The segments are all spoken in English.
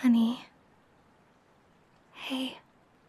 Honey. Hey.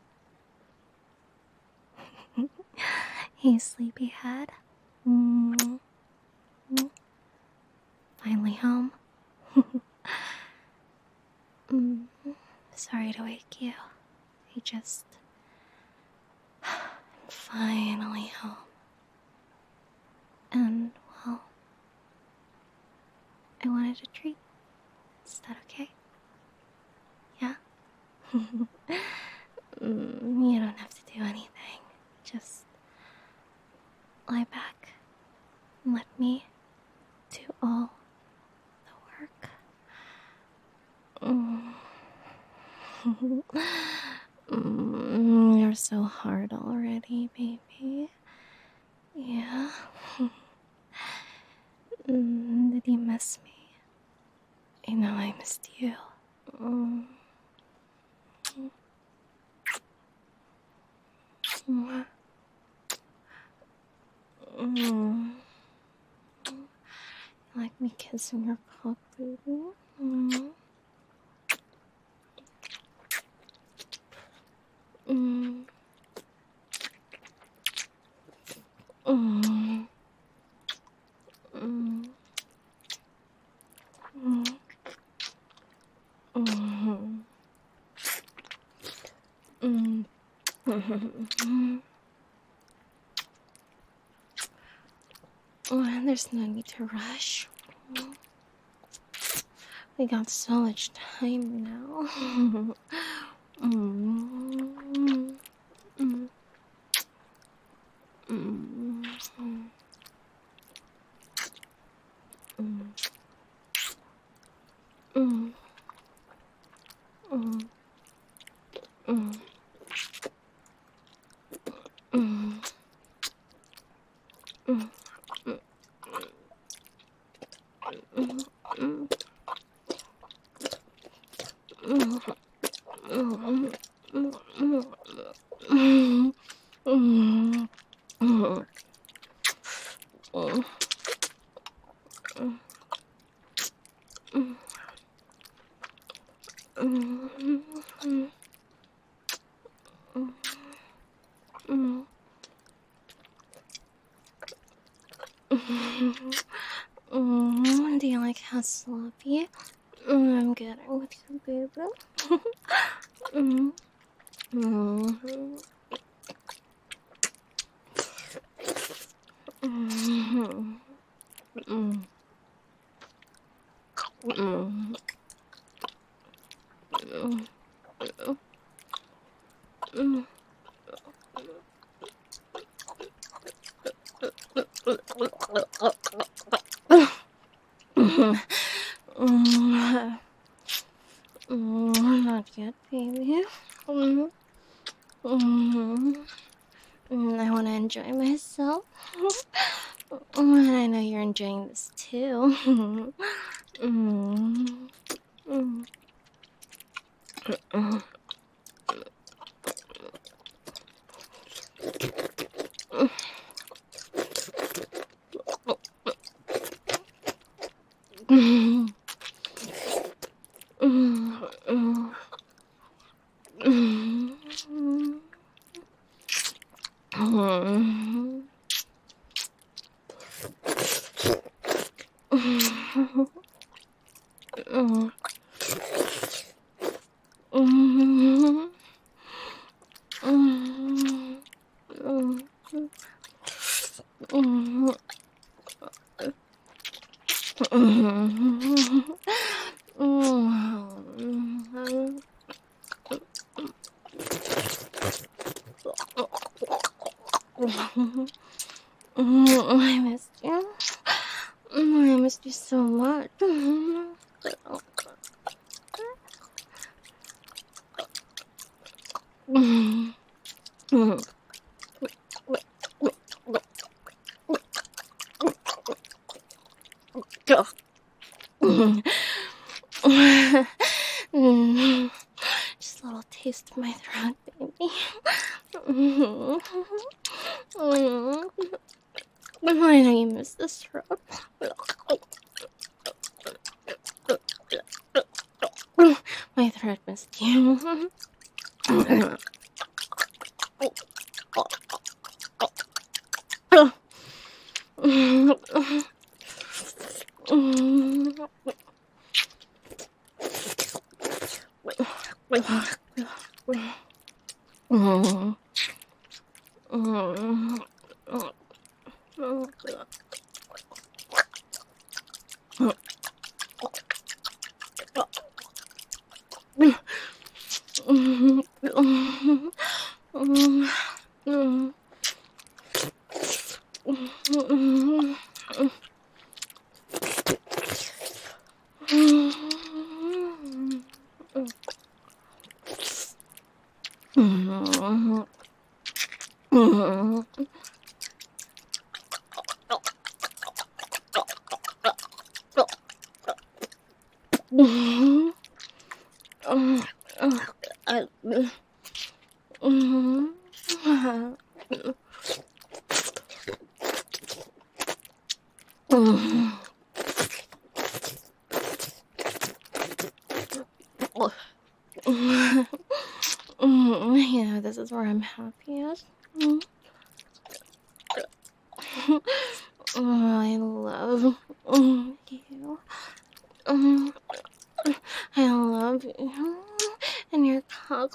Hey, sleepyhead. Mm. Finally home. mm. Sorry to wake you. I'm finally home. And, well, I wanted a treat. Is that okay? Yeah? You don't have to do anything. Just lie back and let me do all the work. You're so hard already, baby. Yeah. Did you miss me? I know I missed you. Mm. Mm. Mm. You like me kissing your cock, baby? Mm. Mm. Mm. Mm. Mm. Mm. Mm. There's no need to rush. We got so much time now. Mm. Mm. Mm. Mm. Mm. Mm. Mm. Mm. Mm. Do you like how sloppy I'm getting with you, baby? mm. Mm. Mm. Mm. Mm. Mm. Not yet, baby. I want to enjoy myself. I know you're enjoying this too. I missed you. I missed you so much. Just a little taste of my throat, baby. I know you miss this throat. My throat missed you. Yeah, this is where I'm happiest. I love you. I love you. And your cock.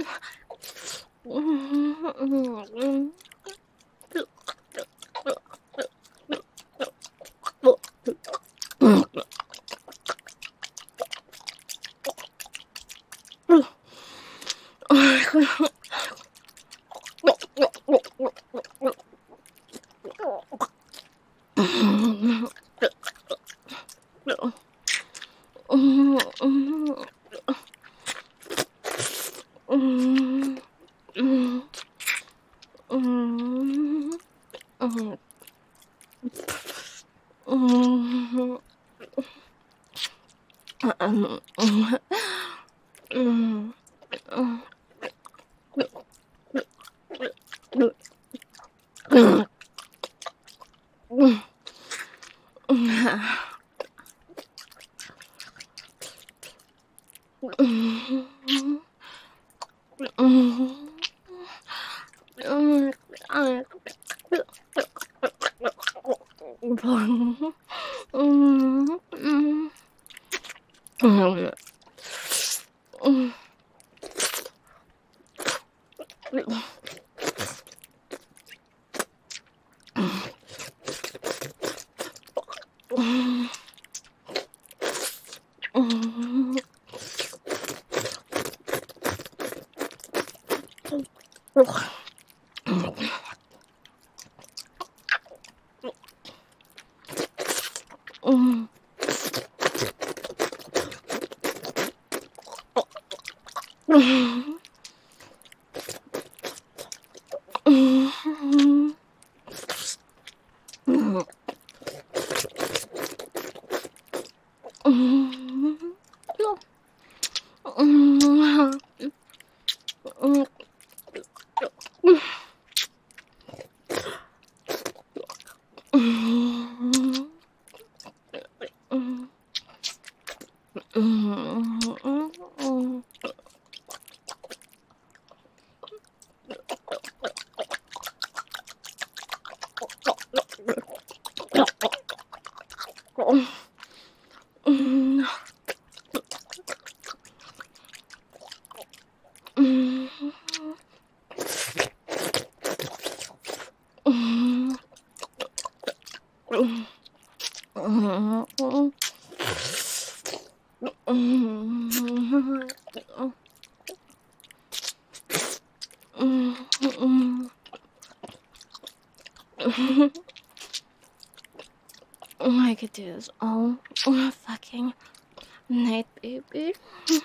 I could do this all fucking night, baby.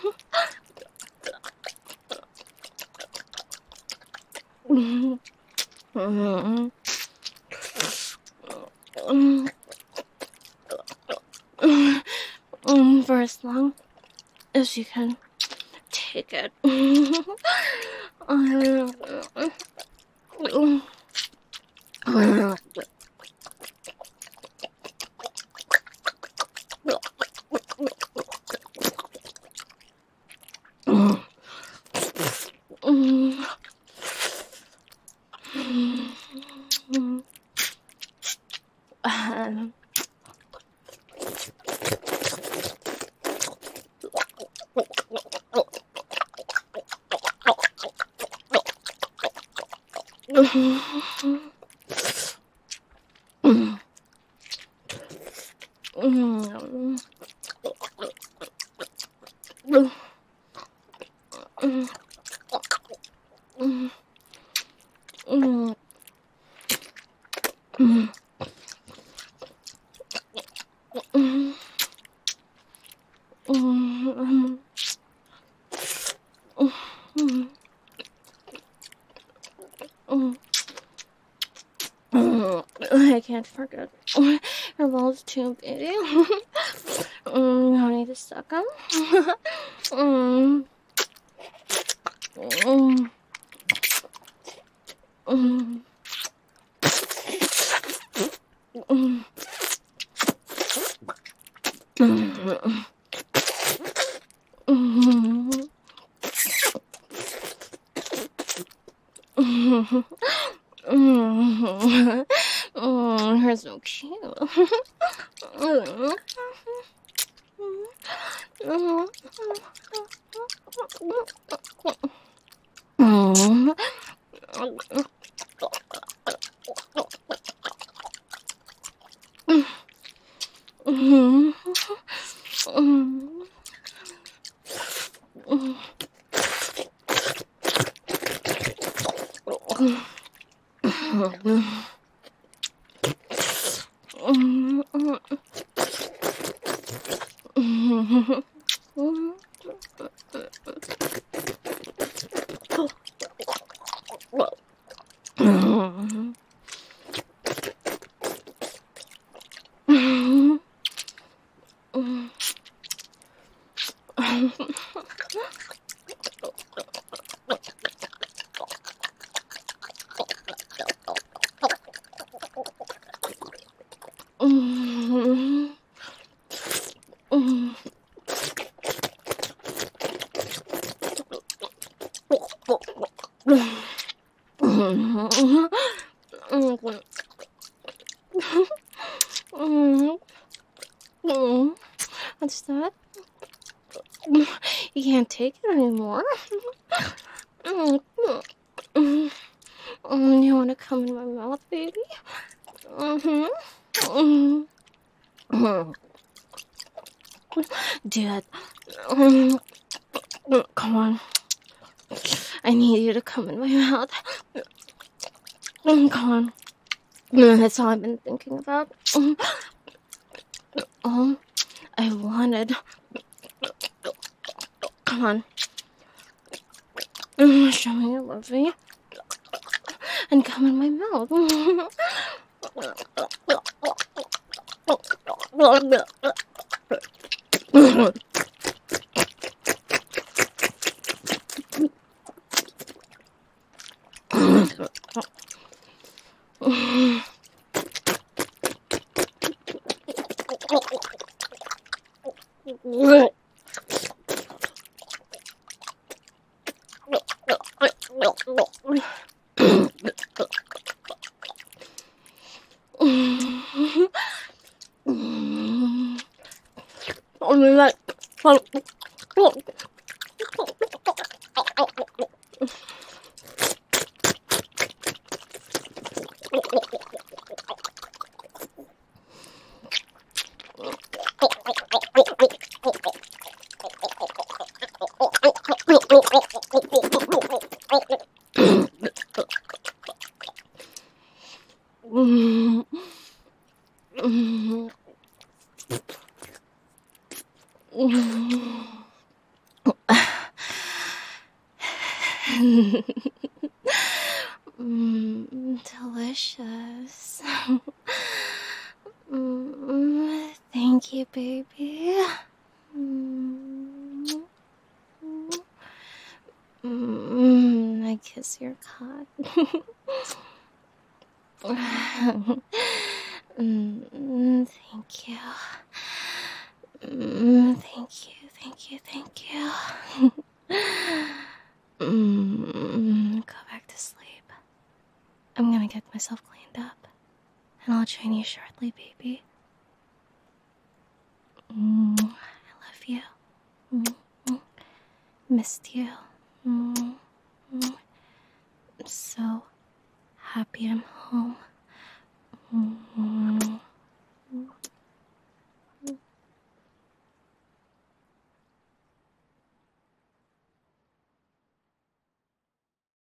For as long as you can take it. I can't forget. Her balls too big. I need to suck them. Her so cute. What's that? You can't take it anymore. You want to come in my mouth, baby? Dad, come on. I need you to come in my mouth. Come on. That's all I've been thinking about. All I wanted. Come on. Show me you love me. And come in my mouth. Only like delicious. Thank you, baby. I kiss your cock. Thank you. Thank you, thank you, thank you. Go back to sleep. I'm gonna get myself cleaned up. And I'll join you shortly, baby. I love you. Missed you. I'm so happy I'm home. Mm.